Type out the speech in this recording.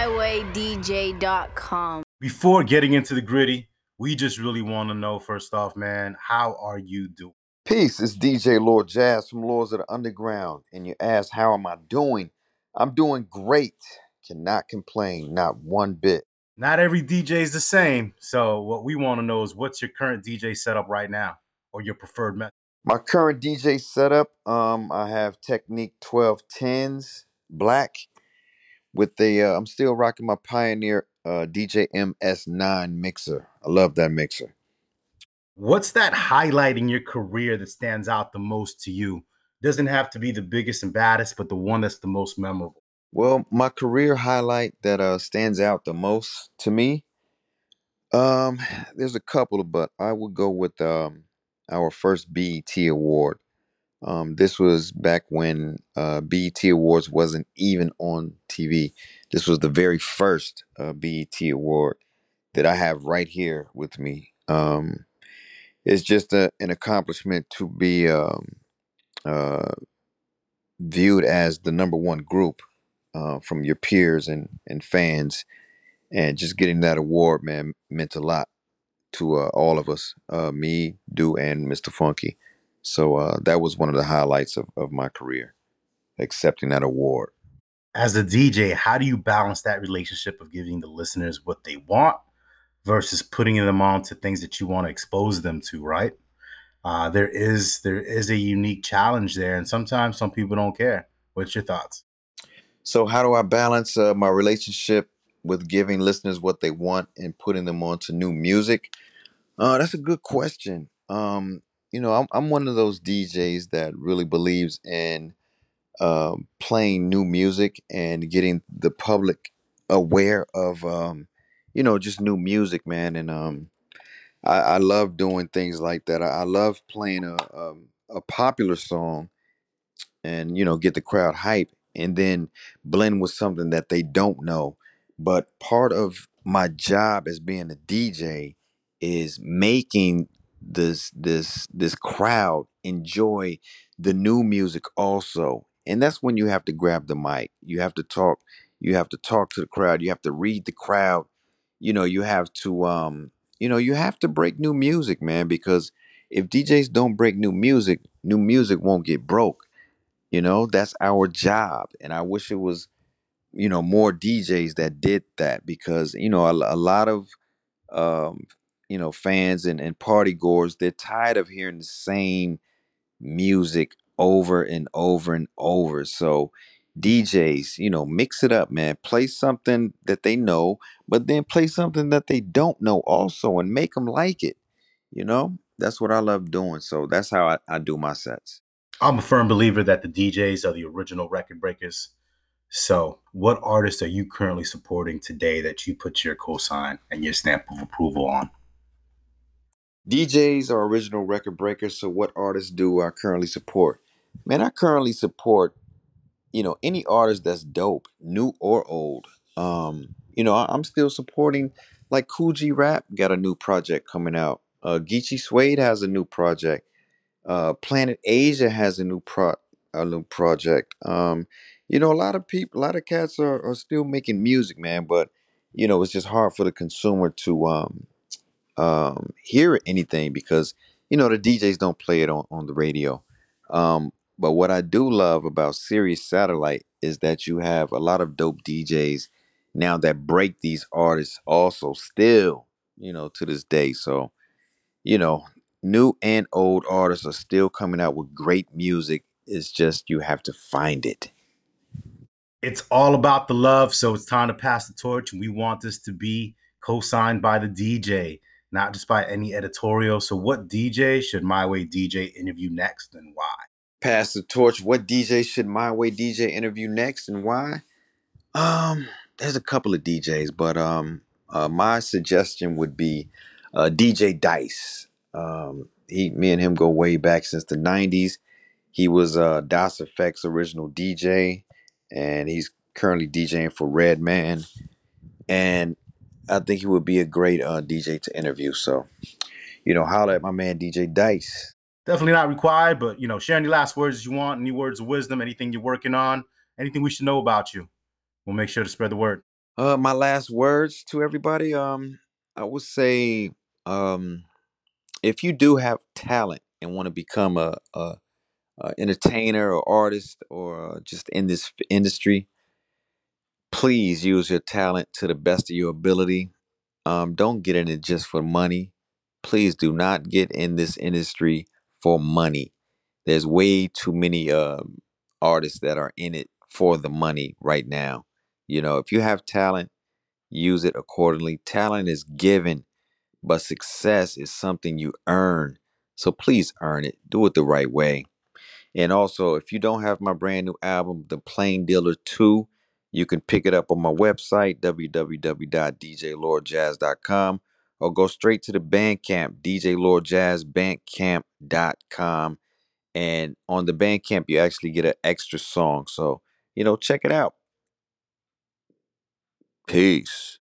mywaydj.com. Before getting into the gritty, we just really want to know, first off, man, how are you doing? Peace, it's DJ Lord Jazz from Lords of the Underground, and you ask, how am I doing? I'm doing great. Cannot complain, not one bit. Not every DJ is the same. So what we want to know is what's your current DJ setup right now or your preferred method? My current DJ setup, I have Technique 1210s, black, with I'm still rocking my Pioneer DJ MS9 mixer. I love that mixer. What's that highlight in your career that stands out the most to you? Doesn't have to be the biggest and baddest, but the one that's the most memorable. Well, my career highlight that stands out the most to me, Um, there's a couple, but I would go with our first BET award. This was back when BET Awards wasn't even on TV. This was the very first BET award that I have right here with me. It's just an accomplishment to be uh, viewed as the number one group from your peers and fans, and just getting that award, man, meant a lot to all of us, me, Do, and Mr. Funky. So that was one of the highlights of my career, accepting that award. As a DJ, how do you balance that relationship of giving the listeners what they want versus putting them on to things that you want to expose them to, right? There is a unique challenge there, and sometimes some people don't care. What's your thoughts? So how do I balance my relationship with giving listeners what they want and putting them on to new music? That's a good question. I'm one of those DJs that really believes in playing new music and getting the public aware of just new music, man. And I love doing things like that. I love playing a popular song and get the crowd hype, and then blend with something that they don't know. But part of my job as being a DJ is making this crowd enjoy the new music also. And that's when you have to grab the mic. You have to talk to the crowd. You have to read the crowd. You have to break new music, man, because if DJs don't break new music won't get broke. That's our job. And I wish it was, more DJs that did that, because, a lot of, um, fans and party goers, they're tired of hearing the same music over and over and over. So DJs, mix it up, man. Play something that they know, but then play something that they don't know also and make them like it. That's what I love doing. So that's how I do my sets. I'm a firm believer that the DJs are the original record breakers. So, what artists are you currently supporting today that you put your cosign and your stamp of approval on? DJs are original record breakers. So what artists do I currently support? Man, I currently support, any artist that's dope, new or old. I'm still supporting, like, Cool G Rap got a new project coming out. Geechee Suede has a new project. Planet Asia has a new project. A lot of people, a lot of cats are still making music, man, but it's just hard for the consumer to hear anything, because the DJs don't play it on the radio. But what I do love about Sirius Satellite is that you have a lot of dope DJs now that break these artists also still, to this day. So, you know, new and old artists are still coming out with great music. It's just you have to find it. It's all about the love, so it's time to pass the torch. And we want this to be co-signed by the DJ, not just by any editorial. So, what DJ should My Way DJ interview next, and why? Pass the torch. What DJ should My Way DJ interview next, and why? There's a couple of DJs, but my suggestion would be DJ Dice. Me and him go way back since the '90s. He was Das Effect's original DJ, and he's currently DJing for Redman. And I think he would be a great DJ to interview. So, holla at my man DJ Dice. Definitely not required, but share any last words you want, any words of wisdom, anything you're working on, anything we should know about you. We'll make sure to spread the word. My last words to everybody. I would say, um, if you do have talent and want to become a entertainer or artist or just in this industry, please use your talent to the best of your ability. Don't get in it just for money. Please do not get in this industry for money. There's way too many artists that are in it for the money right now. If you have talent, use it accordingly. Talent is given, but success is something you earn. So please earn it. Do it the right way. And also, if you don't have my brand new album, The Plain Dealer 2, you can pick it up on my website, www.djlordjazz.com, or go straight to the Bandcamp, djlordjazzbandcamp.com. And on the Bandcamp, you actually get an extra song. So, check it out. Peace.